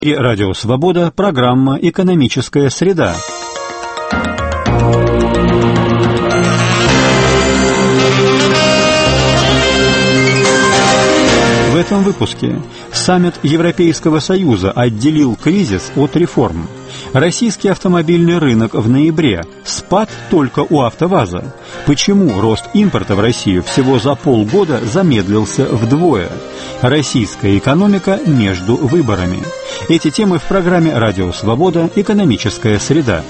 И Радио Свобода, программа «Экономическая среда». В этом выпуске саммит Европейского Союза отделил кризис от реформ. Российский автомобильный рынок в ноябре. Спад только у АвтоВАЗа. Почему рост импорта в Россию всего за полгода замедлился вдвое? Российская экономика между выборами. Эти темы в программе «Радио Свобода. Экономическая среда».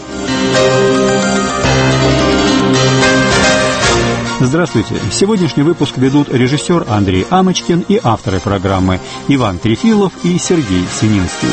Здравствуйте. Сегодняшний выпуск ведут режиссер Андрей Амочкин и авторы программы Иван Трефилов и Сергей Сининский.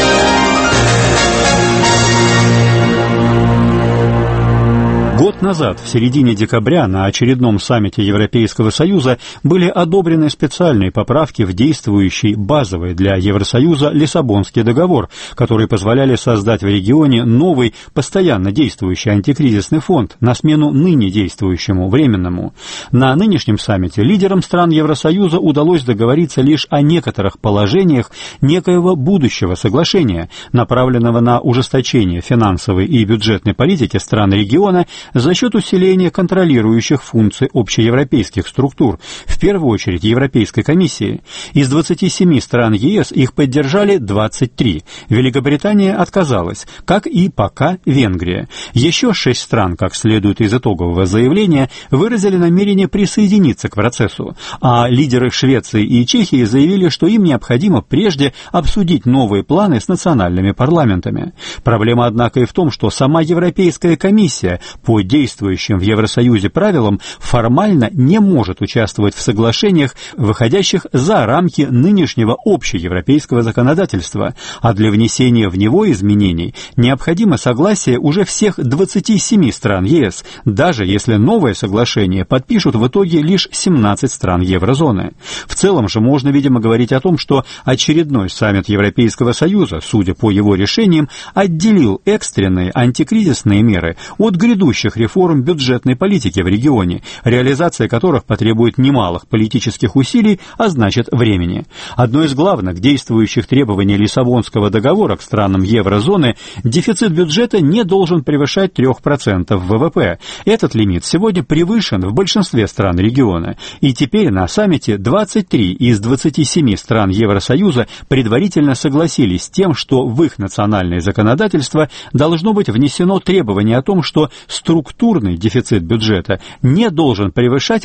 Год назад, в середине декабря, на очередном саммите Европейского Союза были одобрены специальные поправки в действующий базовый для Евросоюза Лиссабонский договор, которые позволяли создать в регионе новый, постоянно действующий антикризисный фонд на смену ныне действующему временному. На нынешнем саммите лидерам стран Евросоюза удалось договориться лишь о некоторых положениях некоего будущего соглашения, направленного на ужесточение финансовой и бюджетной политики стран региона за счет усиления контролирующих функций общеевропейских структур, в первую очередь Европейской комиссии. Из 27 стран ЕС их поддержали 23. Великобритания отказалась, как и пока Венгрия. Еще 6 стран, как следует из итогового заявления, выразили намерение присоединиться к процессу, а лидеры Швеции и Чехии заявили, что им необходимо прежде обсудить новые планы с национальными парламентами. Проблема, однако, и в том, что сама Европейская комиссия по действующим в Евросоюзе правилам формально не может участвовать в соглашениях, выходящих за рамки нынешнего общеевропейского законодательства, а для внесения в него изменений необходимо согласие уже всех 27 стран ЕС, даже если новое соглашение подпишут в итоге лишь 17 стран еврозоны. В целом же можно, видимо, говорить о том, что очередной саммит Европейского Союза, судя по его решениям, отделил экстренные антикризисные меры от грядущих реформ бюджетной политики в регионе, реализация которых потребует немалых политических усилий, а значит времени. Одно из главных действующих требований Лиссабонского договора к странам еврозоны – дефицит бюджета не должен превышать 3% ВВП. Этот лимит сегодня превышен в большинстве стран региона, и теперь на саммите 23 из 27 стран Евросоюза предварительно согласились с тем, что в их национальное законодательство должно быть внесено требование о том, что структурный дефицит бюджета не должен превышать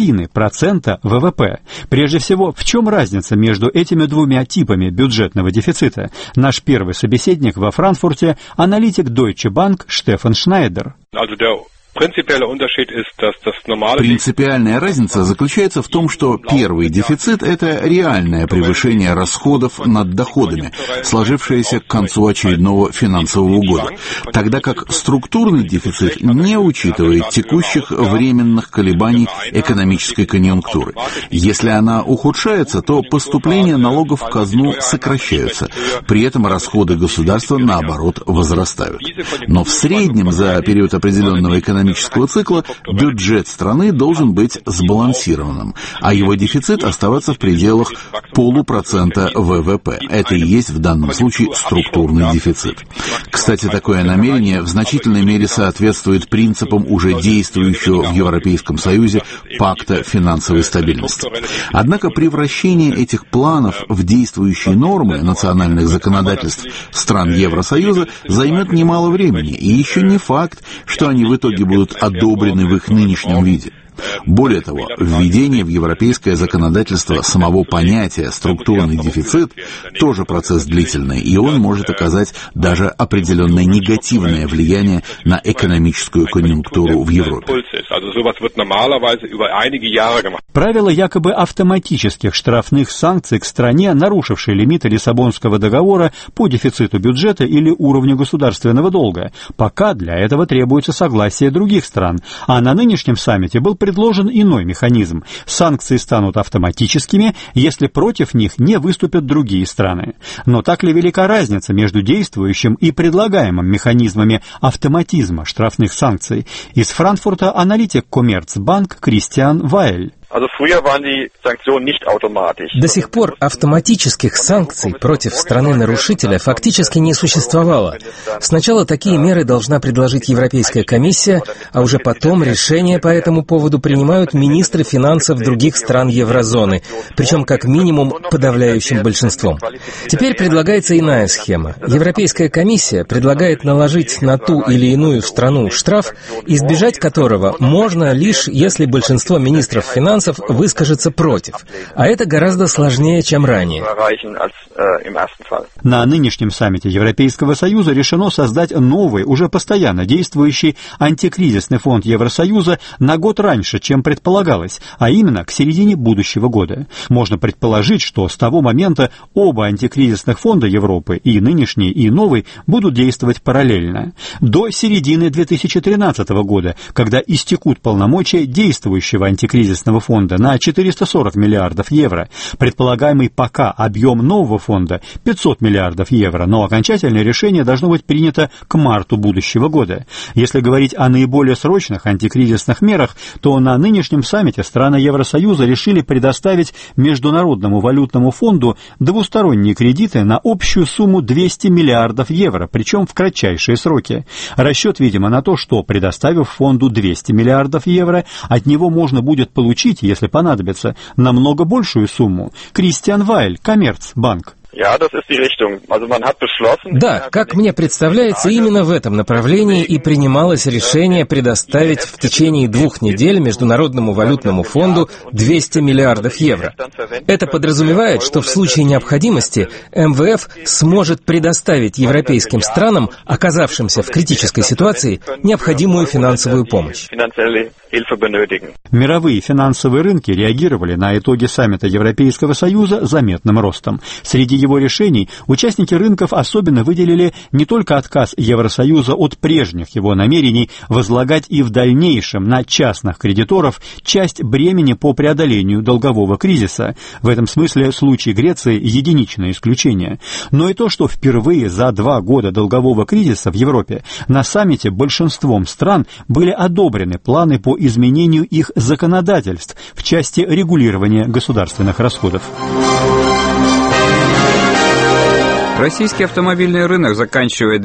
0,5% ВВП. Прежде всего, в чем разница между этими двумя типами бюджетного дефицита? Наш первый собеседник во Франкфурте – аналитик Deutsche Bank Штефан Шнайдер. Принципиальная разница заключается в том, что первый дефицит – это реальное превышение расходов над доходами, сложившееся к концу очередного финансового года, тогда как структурный дефицит не учитывает текущих временных колебаний экономической конъюнктуры. Если она ухудшается, то поступления налогов в казну сокращаются, при этом расходы государства, наоборот, возрастают. Но в среднем за период определенного экономического цикла бюджет страны должен быть сбалансированным, а его дефицит оставаться в пределах 0,5% ВВП. Это и есть в данном случае структурный дефицит. Кстати, такое намерение в значительной мере соответствует принципам уже действующего в Европейском Союзе пакта финансовой стабильности. Однако превращение этих планов в действующие нормы национальных законодательств стран Евросоюза займет немало времени, и еще не факт, что они в итоге будут одобрены в их нынешнем виде. Более того, введение в европейское законодательство самого понятия «структурный дефицит» тоже процесс длительный, и он может оказать даже определенное негативное влияние на экономическую конъюнктуру в Европе. Правило якобы автоматических штрафных санкций к стране, нарушившей лимиты Лиссабонского договора по дефициту бюджета или уровню государственного долга. Пока для этого требуется согласие других стран, а на нынешнем саммите был предложен иной механизм. Санкции станут автоматическими, если против них не выступят другие страны. Но так ли велика разница между действующим и предлагаемым механизмами автоматизма штрафных санкций? Из Франкфурта аналитик Коммерцбанк Кристиан Вайль. До сих пор автоматических санкций против страны-нарушителя фактически не существовало. Сначала такие меры должна предложить Европейская комиссия, а уже потом решения по этому поводу принимают министры финансов других стран еврозоны, причем как минимум подавляющим большинством. Теперь предлагается иная схема. Европейская комиссия предлагает наложить на ту или иную страну штраф, избежать которого можно лишь если большинство министров финансов выскажется против. А это гораздо сложнее, чем ранее. На нынешнем саммите Европейского Союза решено создать новый, уже постоянно действующий антикризисный фонд Евросоюза на год раньше, чем предполагалось, а именно к середине будущего года. Можно предположить, что с того момента оба антикризисных фонда Европы, и нынешний, и новый, будут действовать параллельно. До середины 2013 года, когда истекут полномочия действующего антикризисного фонда на 440 миллиардов евро, предполагаемый пока объем нового фонда 500 миллиардов евро, но окончательное решение должно быть принято к марту будущего года. Если говорить о наиболее срочных антикризисных мерах, то на нынешнем саммите страны Евросоюза решили предоставить Международному валютному фонду двусторонние кредиты на общую сумму 200 миллиардов евро, причем в кратчайшие сроки. Расчет, видимо, на то, что, предоставив фонду 200 миллиардов евро, от него можно будет получить, если понадобится, намного большую сумму. Кристиан Вайль, Коммерцбанк. Да, как мне представляется, именно в этом направлении и принималось решение предоставить в течение 2 недель Международному валютному фонду 200 миллиардов евро. Это подразумевает, что в случае необходимости МВФ сможет предоставить европейским странам, оказавшимся в критической ситуации, необходимую финансовую помощь. Мировые финансовые рынки реагировали на итоги саммита Европейского Союза заметным ростом. Среди его решений участники рынков особенно выделили не только отказ Евросоюза от прежних его намерений возлагать и в дальнейшем на частных кредиторов часть бремени по преодолению долгового кризиса. В этом смысле случай Греции – единичное исключение. Но и то, что впервые за 2 года долгового кризиса в Европе на саммите большинством стран были одобрены планы по изменению их законодательств в части регулирования государственных расходов. Российский автомобильный рынок заканчивает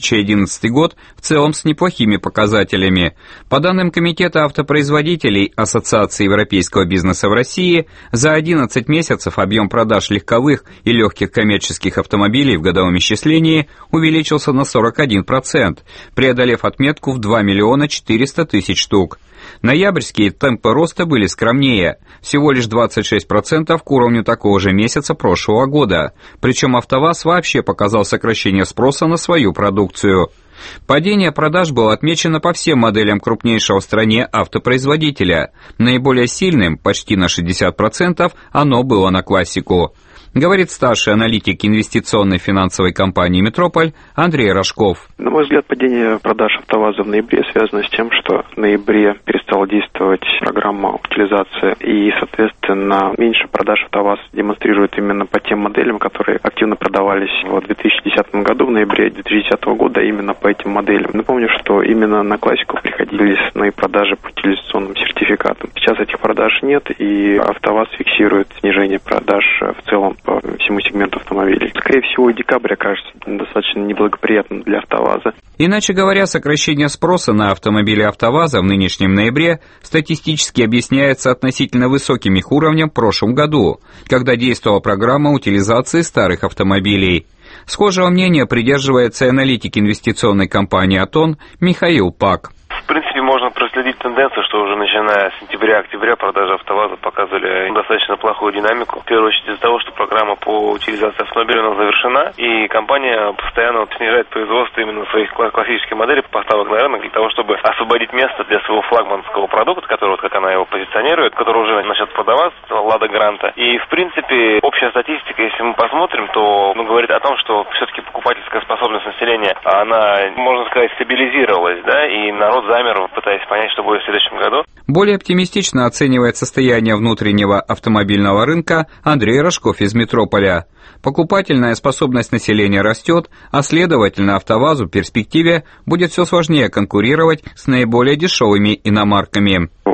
2011 год в целом с неплохими показателями. По данным Комитета автопроизводителей Ассоциации европейского бизнеса в России, за 11 месяцев объем продаж легковых и легких коммерческих автомобилей в годовом исчислении увеличился на 41%, преодолев отметку в 2 миллиона 400 тысяч штук. Ноябрьские темпы роста были скромнее, всего лишь 26% к уровню такого же месяца прошлого года, причем АвтоВАЗ вообще показал сокращение спроса на свою продукцию. Падение продаж было отмечено по всем моделям крупнейшего в стране автопроизводителя. Наиболее сильным, почти на 60%, оно было на классику. Говорит старший аналитик инвестиционной финансовой компании «Метрополь» Андрей Рожков. На мой взгляд, падение продаж АвтоВАЗа в ноябре связано с тем, что в ноябре перестала действовать программа утилизации, и, соответственно, меньше продаж АвтоВАЗ демонстрирует именно по тем моделям, которые активно продавались в 2010 году, в ноябре 2010 года, именно по этим моделям. Напомню, что именно на классику приходили основные продажи по утилизационным сертификатам. Сейчас этих продаж нет, и АвтоВАЗ фиксирует снижение продаж в целом по всему сегменту автомобилей. Скорее всего, и декабрь окажется достаточно неблагоприятным для АвтоВАЗа. Иначе говоря, сокращение спроса на автомобили АвтоВАЗа в нынешнем ноябре статистически объясняется относительно высоким их уровнем в прошлом году, когда действовала программа утилизации старых автомобилей. Схожего мнения придерживается аналитик инвестиционной компании «Атон» Михаил Пак. В принципе, можно проследить тенденцию, что уже начиная с сентября-октября продажи АвтоВАЗа показывали достаточно плохую динамику. В первую очередь из-за того, что программа по утилизации автомобиля у нас завершена, и компания постоянно снижает производство именно своих классических моделей поставок на рынок для того, чтобы освободить место для своего флагманского продукта, который, вот как она его позиционирует, который уже начнет продаваться, Лада Гранта. И, в принципе, общая статистика, если мы посмотрим, то говорит о том, что все-таки покупательская способность населения, она, можно сказать, стабилизировалась, да, и народ замер, пытаясь понять, что будет в следующем году. Более оптимистично оценивает состояние внутреннего автомобильного рынка Андрей Рожков из «Метрополя». Покупательная способность населения растет, а следовательно АвтоВАЗу в перспективе будет все сложнее конкурировать с наиболее дешевыми иномарками. У АвтоВАЗа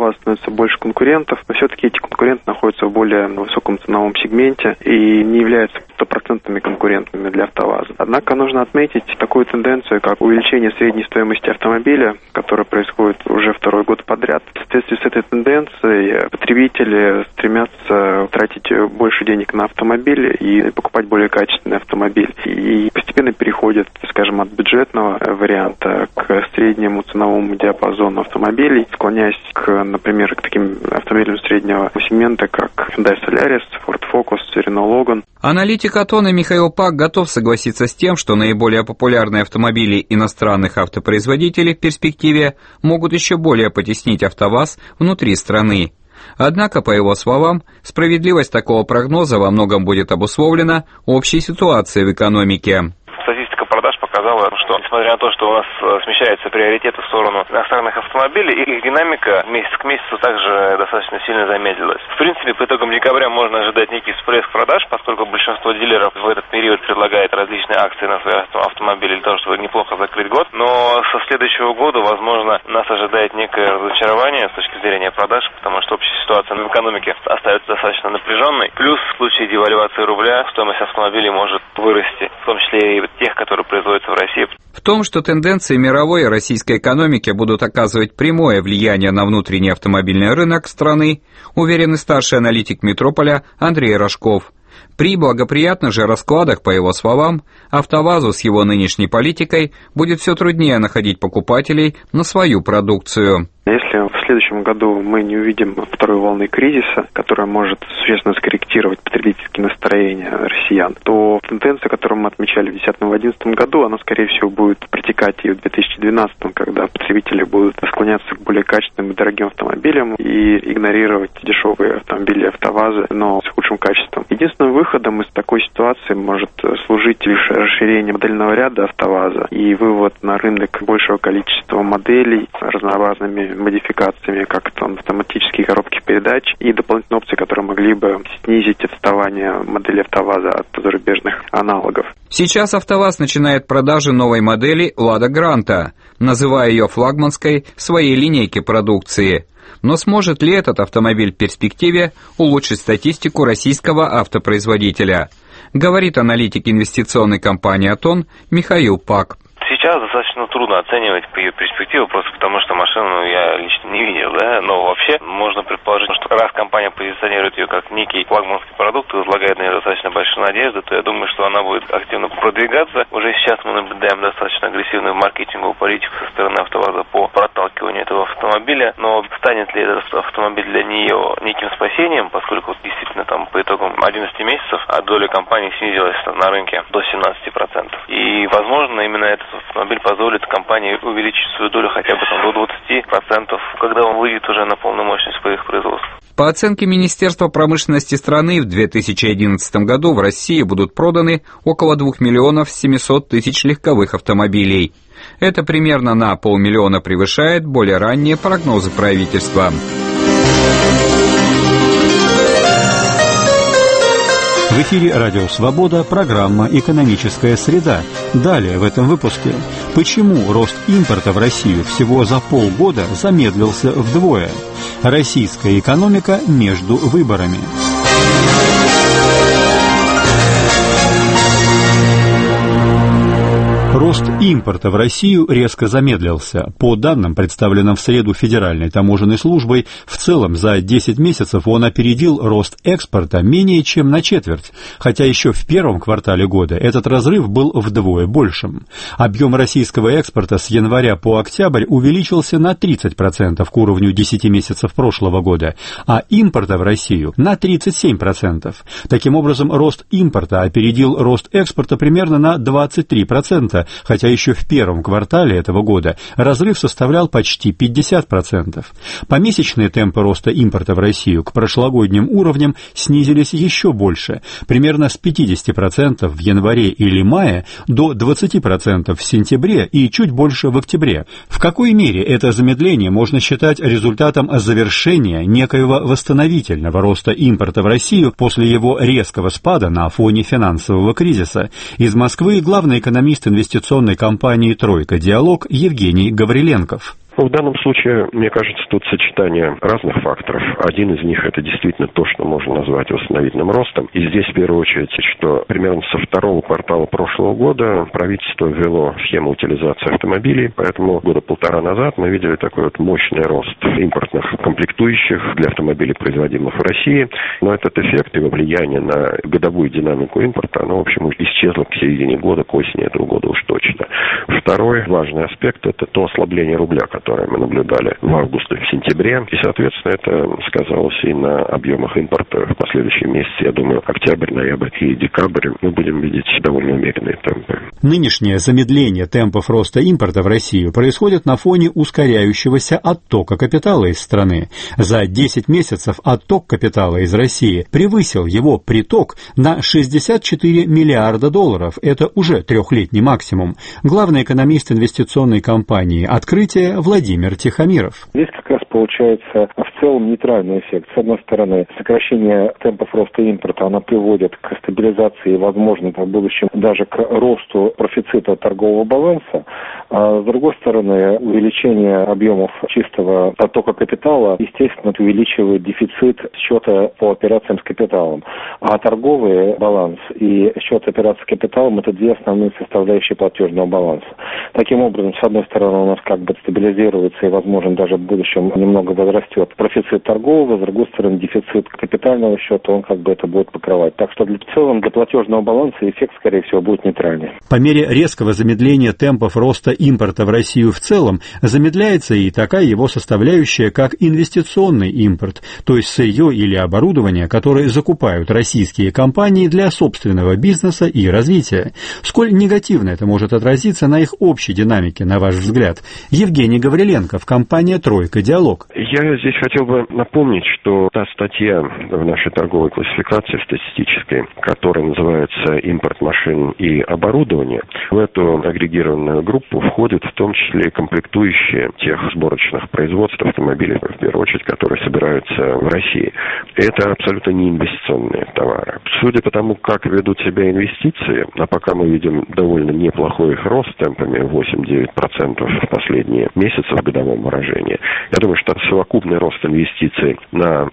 АвтоВАЗа становится больше конкурентов, но все-таки эти конкуренты находятся в более высоком ценовом сегменте и не являются стопроцентными конкурентами для АвтоВАЗа. Однако нужно отметить такую тенденцию, как увеличение средней стоимости автомобиля, которое происходит уже второй год подряд. В соответствии с этой тенденцией потребители стремятся тратить больше денег на автомобиль и покупать более качественный автомобиль. И постепенно переходят, скажем, от бюджетного варианта к среднему ценовому диапазону автомобилей, склоняясь, например, к таким автомобилям среднего сегмента, как Hyundai Solaris, Ford Focus, Renault Logan. Аналитик Атона Михаил Пак готов согласиться с тем, что наиболее популярные автомобили иностранных автопроизводителей в перспективе могут еще более потеснить АвтоВАЗ внутри страны. Однако, по его словам, справедливость такого прогноза во многом будет обусловлена общей ситуацией в экономике. Статистика продаж показала, что, несмотря на то, что у нас смещаются приоритеты в сторону иностранных автомобилей, их динамика месяц к месяцу также достаточно сильно замедлилась. В принципе, по итогам декабря можно ожидать некий всплеск продаж, поскольку большинство дилеров в этот период предлагает различные акции на свои автомобили для того, чтобы неплохо закрыть год. Но со следующего года, возможно, нас ожидает некое разочарование с точки зрения продаж, потому что общая ситуация в экономике остается достаточно напряженной. Плюс в случае девальвации рубля стоимость автомобилей может вырасти, в том числе и тех, которые производятся в России. В том, что тенденции мировой и российской экономики будут оказывать прямое влияние на внутренний автомобильный рынок страны, уверен и старший аналитик Метрополя Андрей Рожков. При благоприятных же раскладах, по его словам, АвтоВАЗу с его нынешней политикой будет все труднее находить покупателей на свою продукцию. Если в следующем году мы не увидим второй волны кризиса, которая может существенно скорректировать потребительские настроения россиян, то тенденция, которую мы отмечали в 2010-2011 году, она, скорее всего, будет протекать и в 2012, когда потребители будут склоняться к более качественным и дорогим автомобилям и игнорировать дешевые автомобили АвтоВАЗа, но с худшим качеством. Единственным выходом из такой ситуации может служить лишь расширение модельного ряда АвтоВАЗа и вывод на рынок большего количества моделей с разнообразными модификациями, как там автоматические коробки передач и дополнительные опции, которые могли бы снизить отставание модели АвтоВАЗа от зарубежных аналогов. Сейчас АвтоВАЗ начинает продажи новой модели «Лада Гранта», называя ее флагманской своей линейки продукции. Но сможет ли этот автомобиль в перспективе улучшить статистику российского автопроизводителя? Говорит аналитик инвестиционной компании «Атон» Михаил Пак. Сейчас достаточно трудно оценивать ее перспективу, просто потому что машину я лично не видел, да, но вообще можно предположить, что раз компания позиционирует ее как некий флагманский продукт и возлагает на нее достаточно большие надежды, то я думаю, что она будет активно продвигаться. Уже сейчас мы наблюдаем достаточно агрессивную маркетинговую политику со стороны АвтоВАЗа по проталкиванию этого автомобиля, но станет ли этот автомобиль для нее неким спасением, поскольку действительно там по итогам 11 месяцев доля компании снизилась на рынке до 17%. И, возможно, именно этот автомобиль позволит компании увеличить свою долю хотя бы там до 20%, когда он выйдет уже на полную мощность своих производств. По оценке Министерства промышленности страны, в 2011 году в России будут проданы около 2 миллионов 700 тысяч легковых автомобилей. Это примерно на 500 000 превышает более ранние прогнозы правительства. В эфире «Радио Свобода», программа «Экономическая среда». Далее в этом выпуске. Почему рост импорта в Россию всего за полгода замедлился вдвое? Российская экономика между выборами. Рост импорта в Россию резко замедлился. По данным, представленным в среду Федеральной таможенной службой, в целом за 10 месяцев он опередил рост экспорта менее чем на четверть, хотя еще в первом квартале года этот разрыв был вдвое большим. Объем российского экспорта с января по октябрь увеличился на 30% к уровню 10 месяцев прошлого года, а импорта в Россию на 37%. Таким образом, рост импорта опередил рост экспорта примерно на 23%, хотя еще в первом квартале этого года разрыв составлял почти 50%. Помесячные темпы роста импорта в Россию к прошлогодним уровням снизились еще больше, примерно с 50% в январе или мае до 20% в сентябре и чуть больше в октябре. В какой мере это замедление можно считать результатом завершения некоего восстановительного роста импорта в Россию после его резкого спада на фоне финансового кризиса? Из Москвы главный экономист инвестиционной компании «Тройка Диалог» Евгений Гавриленков. В данном случае, мне кажется, тут сочетание разных факторов. Один из них — это действительно то, что можно назвать восстановительным ростом. И здесь, в первую очередь, что примерно со второго квартала прошлого года правительство ввело схему утилизации автомобилей, поэтому года полтора назад мы видели такой вот мощный рост импортных комплектующих для автомобилей, производимых в России. Но этот эффект, его влияние на годовую динамику импорта, оно, в общем, исчезло к середине года, к осени этого года уж точно. Второй важный аспект — это то ослабление рубля, которое мы наблюдали в августе, в сентябре. И, соответственно, это сказалось и на объемах импорта в последующие месяцы. Я думаю, октябрь, ноябрь и декабрь мы будем видеть довольно умеренные темпы. Нынешнее замедление темпов роста импорта в Россию происходит на фоне ускоряющегося оттока капитала из страны. За 10 месяцев отток капитала из России превысил его приток на 64 миллиарда долларов. Это уже трехлетний максимум. Главный экономист инвестиционной компании «Открытие» Владимир Тихомиров. Здесь как раз получается в целом нейтральный эффект. С одной стороны, сокращение темпов роста импорта, оно приводит к стабилизации и, возможно, в будущем даже к росту профицита торгового баланса. А с другой стороны, увеличение объемов чистого оттока капитала, естественно, увеличивает дефицит счета по операциям с капиталом. А торговый баланс и счет операций с капиталом — это две основные составляющие платежного баланса. Таким образом, с одной стороны, у нас как бы стабилизируется и, возможно, даже в будущем немного возрастет профицит торгового, с другой стороны, дефицит капитального счета, он как бы это будет покрывать. Так что в целом для платежного баланса эффект, скорее всего, будет нейтральный. По мере резкого замедления темпов роста импорта в Россию в целом, замедляется и такая его составляющая, как инвестиционный импорт, то есть сырье или оборудование, которое закупают российские компании для собственного бизнеса и развития. Сколь негативно это может отразиться на их общей динамике, на ваш взгляд? Евгений Гавриленков, компания «Тройка Диалог». Я здесь хотел бы напомнить, что та статья в нашей торговой классификации статистической, которая называется «Импорт машин и оборудования», в эту агрегированную группу входят в том числе и комплектующие тех сборочных производств автомобилей, в первую очередь, которые собираются в России. Это абсолютно не инвестиционные товары. Судя по тому, как ведут себя инвестиции, а пока мы видим довольно неплохой их рост темпами 8-9% в последние месяцы в годовом выражении, я думаю, что совокупный рост инвестиций на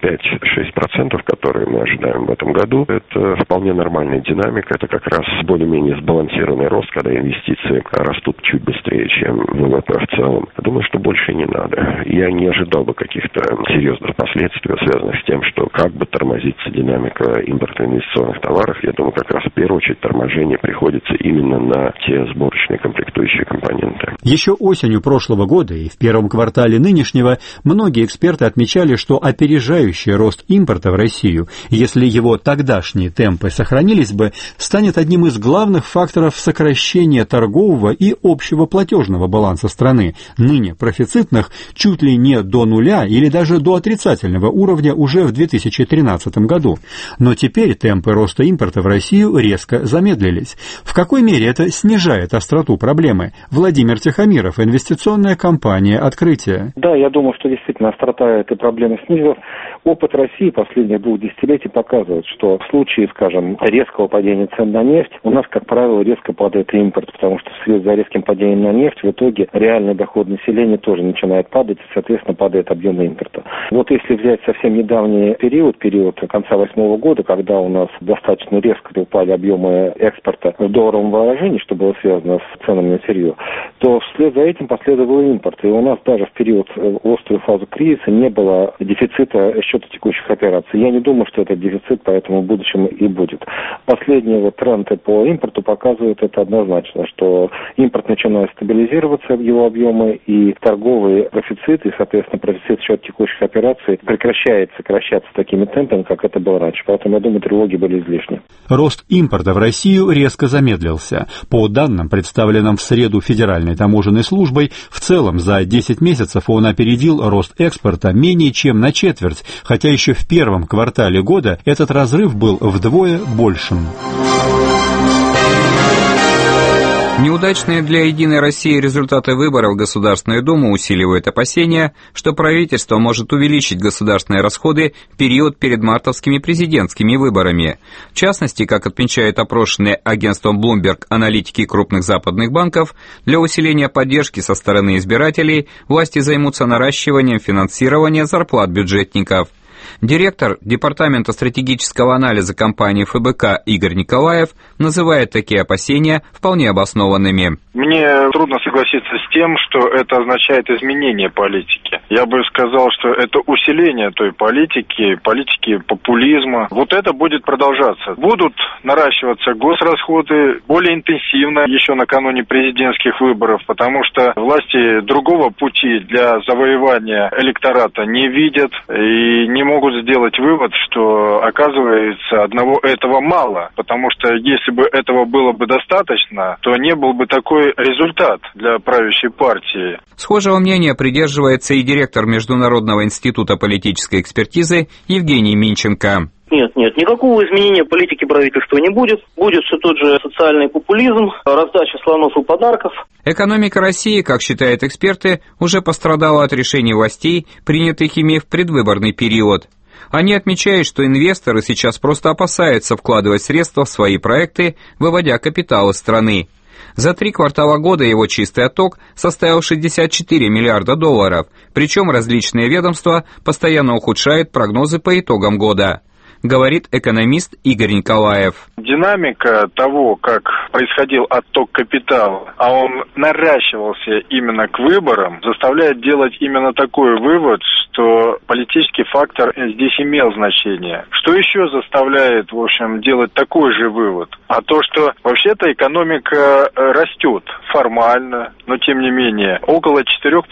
5-6%, которые мы ожидаем в этом году, это вполне нормальная динамика, это как раз более-менее сбалансированный рост, когда инвестиции растут чуть быстрее, чем ВВП в целом. Я думаю, что больше не надо. Я не ожидал бы каких-то серьезных последствий, связанных с тем, что как бы тормозится динамика импорта инвестиционных товаров. Я думаю, как раз в первую очередь торможение приходится именно на те сборочные комплектующие компоненты. Еще осенью прошлого года и в первом квартале нынешнего многие эксперты отмечали, что опережающий рост импорта в Россию, если его тогдашние темпы сохранились бы, станет одним из главных факторов сокращения торгового и общего платежного баланса страны, ныне профицитных, чуть ли не до нуля или даже до отрицательного уровня уже в 2013 году. Но теперь темпы роста импорта в Россию резко замедлились. В какой мере это снижает остроту проблемы? Владимир Тихомиров, инвестиционная компания «Открытие». Да, я думаю, что действительно острота этой проблемы снизилась. Опыт России последних 2 десятилетий показывает, что в случае, скажем, резкого падения цен на нефть, у нас, как правило, резко падает импорт, потому что вслед за резким падением на нефть в итоге реальный доход населения тоже начинает падать, и, соответственно, падает объем импорта. Вот если взять совсем недавний период конца 2008 года, когда у нас достаточно резко упали объемы экспорта в долларовом выражении, что было связано с ценами на сырье, то вслед за этим последовал импорт. И у нас даже в период острой фазы кризиса не было дефицита счета текущих операций. Я не думаю, что этот дефицит поэтому в будущем и будет. Последние тренды по импорту показывают это однозначно, что импорт начинает стабилизироваться, его объемы, и торговый профицит, и, соответственно, профицит счета текущих операций прекращает сокращаться такими темпами, как это было раньше. Поэтому, я думаю, тревоги были излишни. Рост импорта в Россию резко замедлился. По данным, представленным в среду Федеральной таможенной службой, в целом за 10 месяцев он опередил рост экспорта менее чем на четверть, хотя еще в первом квартале года этот разрыв был вдвое большим. Неудачные для «Единой России» результаты выборов в Государственную Думу усиливают опасения, что правительство может увеличить государственные расходы в период перед мартовскими президентскими выборами. В частности, как отмечают опрошенные агентством Bloomberg аналитики крупных западных банков, для усиления поддержки со стороны избирателей власти займутся наращиванием финансирования зарплат бюджетников. Директор Департамента стратегического анализа компании ФБК Игорь Николаев называет такие опасения вполне обоснованными. Мне трудно согласиться с тем, что это означает изменение политики. Я бы сказал, что это усиление той политики популизма. Вот это будет продолжаться. Будут наращиваться госрасходы более интенсивно еще накануне президентских выборов, потому что власти другого пути для завоевания электората не видят и не могут сделать вывод, что, оказывается, одного этого мало, потому что если бы этого было бы достаточно, то не был бы такой результат для правящей партии. Схожего мнения придерживается и директор Международного института политической экспертизы Евгений Минченко. Нет, никакого изменения политики правительства не будет. Будет все тот же социальный популизм, раздача слонов и подарков. Экономика России, как считают эксперты, уже пострадала от решений властей, принятых ими в предвыборный период. Они отмечают, что инвесторы сейчас просто опасаются вкладывать средства в свои проекты, выводя капитал из страны. За 3 квартала года его чистый отток составил 64 миллиарда долларов, причем различные ведомства постоянно ухудшают прогнозы по итогам года, говорит экономист Игорь Николаев. Динамика того, как происходил отток капитала, а он наращивался именно к выборам, заставляет делать именно такой вывод, что политический фактор здесь имел значение. Что еще заставляет, в общем, делать такой же вывод? А то, что вообще-то экономика растет формально, но тем не менее, около 4%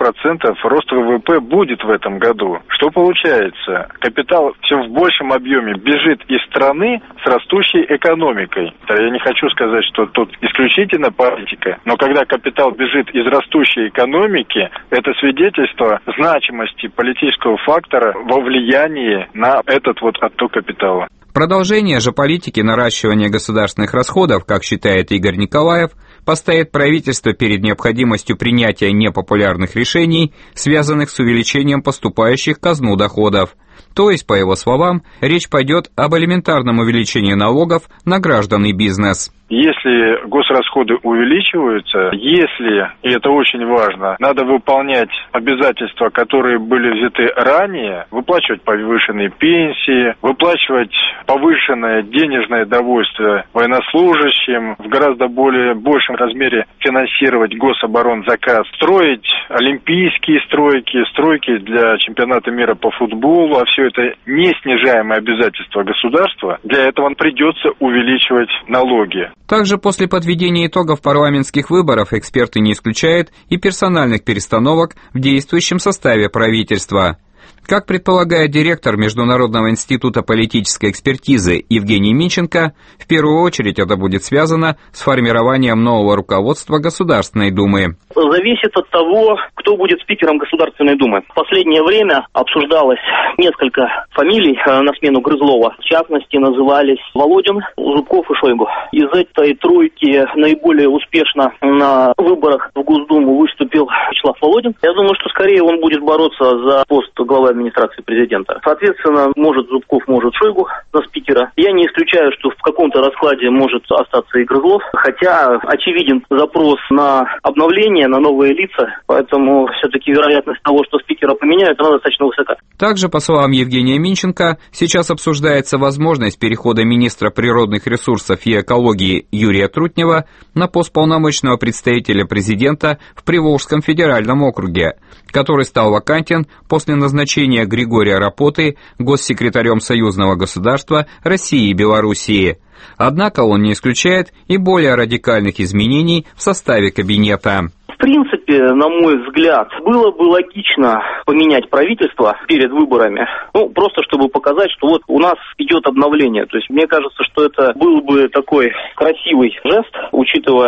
роста ВВП будет в этом году. Что получается? Капитал все в большем объеме бежит из страны с растущей экономикой. Я не хочу сказать, что тут исключительно политика, но когда капитал бежит из растущей экономики, это свидетельство значимости политического фактора во влиянии на этот вот отток капитала. Продолжение же политики наращивания государственных расходов, как считает Игорь Николаев, поставит правительство перед необходимостью принятия непопулярных решений, связанных с увеличением поступающих в казну доходов. То есть, по его словам, речь пойдет об элементарном увеличении налогов на граждан и бизнес. Если госрасходы увеличиваются, если, и это очень важно, надо выполнять обязательства, которые были взяты ранее, выплачивать повышенные пенсии, выплачивать повышенное денежное довольствие военнослужащим, в гораздо большем размере финансировать гособоронзаказ, строить олимпийские стройки для чемпионата мира по футболу, а все это неснижаемые обязательства государства, для этого придется увеличивать налоги. Также после подведения итогов парламентских выборов эксперты не исключают и персональных перестановок в действующем составе правительства. Как предполагает директор Международного института политической экспертизы Евгений Минченко, в первую очередь это будет связано с формированием нового руководства Государственной Думы. Зависит от того, кто будет спикером Государственной Думы. В последнее время обсуждалось несколько фамилий на смену Грызлова. В частности, назывались Володин, Зубков и Шойгу. Из этой тройки наиболее успешно на выборах в Госдуму выступил Вячеслав Володин. Я думаю, что скорее он будет бороться за пост главы администрации президента. Соответственно, может Зубков, может Шойгу на спикера. Я не исключаю, что в каком-то раскладе может остаться и Грызлов, хотя очевиден запрос на обновление, на новые лица, поэтому все-таки вероятность того, что спикера поменяют, она достаточно высока. Также, по словам Евгения Минченко, сейчас обсуждается возможность перехода министра природных ресурсов и экологии Юрия Трутнева на пост полномочного представителя президента в Приволжском федеральном округе, который стал вакантен после назначения Григория Рапоты госсекретарем союзного государства России и Белоруссии. Однако он не исключает и более радикальных изменений в составе кабинета. В принципе, на мой взгляд, было бы логично поменять правительство перед выборами, просто чтобы показать, что вот у нас идет обновление. То есть мне кажется, что это был бы такой красивый жест, учитывая,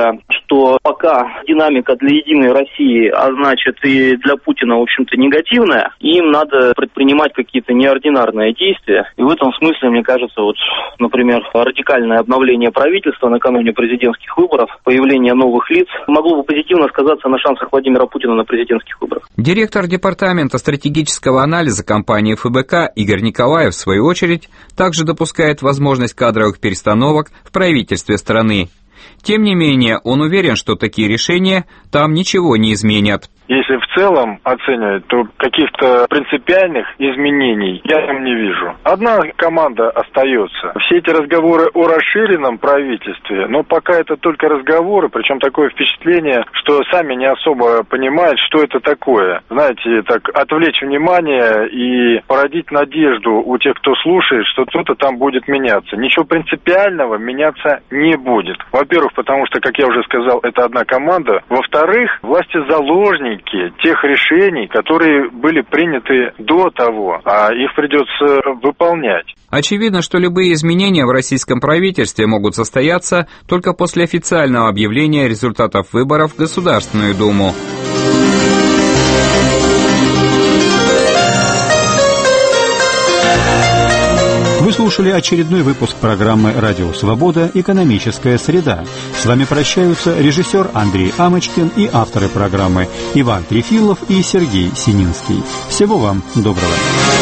что пока динамика для «Единой России», а значит и для Путина, в общем-то, негативная, им надо предпринимать какие-то неординарные действия. И в этом смысле, мне кажется, вот, например, радикальное обновление правительства накануне президентских выборов, появление новых лиц могло бы позитивно сказаться на шансах Владимира Путина на президентских выборах. Директор департамента стратегического анализа компании ФБК Игорь Николаев, в свою очередь, также допускает возможность кадровых перестановок в правительстве страны. Тем не менее, он уверен, что такие решения там ничего не изменят. Если в целом оценивать, то каких-то принципиальных изменений я там не вижу. Одна команда остается. Все эти разговоры о расширенном правительстве, но пока это только разговоры, причем такое впечатление, что сами не особо понимают, что это такое. Знаете, так отвлечь внимание и породить надежду у тех, кто слушает, что кто-то там будет меняться. Ничего принципиального меняться не будет. Во-первых, потому что, как я уже сказал, это одна команда. Во-вторых, власти-заложники тех решений, которые были приняты до того, а их придется выполнять. Очевидно, что любые изменения в российском правительстве могут состояться только после официального объявления результатов выборов в Государственную Думу. Вы слушали очередной выпуск программы «Радио Свобода. Экономическая среда». С вами прощаются режиссер Андрей Амочкин и авторы программы Иван Трефилов и Сергей Сининский. Всего вам доброго.